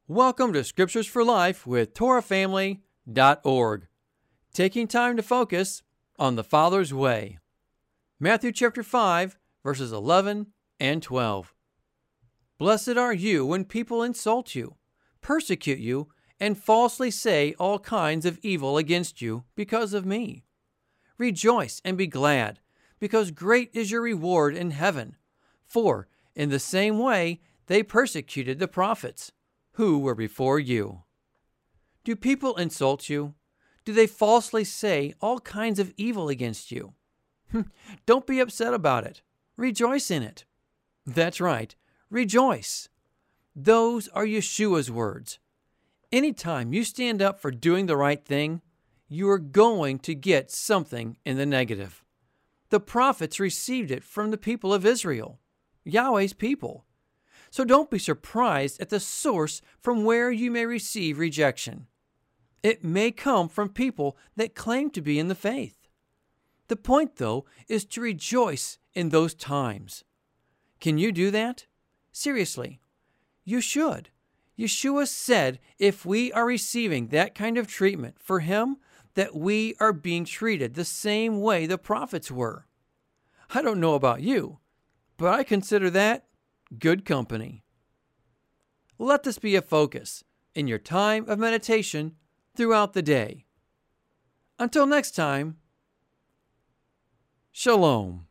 Welcome to Scriptures for Life with TorahFamily.org. Taking time to focus on the Father's way. Matthew chapter 5, verses 11 and 12. Blessed are you when people insult you, persecute you, and falsely say all kinds of evil against you because of me. Rejoice and be glad, because great is your reward in heaven. For in the same way they persecuted the prophets who were before you. Do people insult you? Do they falsely say all kinds of evil against you? Don't be upset about it. Rejoice in it. That's right. Rejoice. Those are Yeshua's words. Anytime you stand up for doing the right thing, you are going to get something in the negative. The prophets received it from the people of Israel, Yahweh's people. So don't be surprised at the source from where you may receive rejection. It may come from people that claim to be in the faith. The point, though, is to rejoice in those times. Can you do that? Seriously, you should. Yeshua said if we are receiving that kind of treatment for him, that we are being treated the same way the prophets were. I don't know about you, but I consider that good company. Let this be a focus in your time of meditation throughout the day. Until next time, Shalom.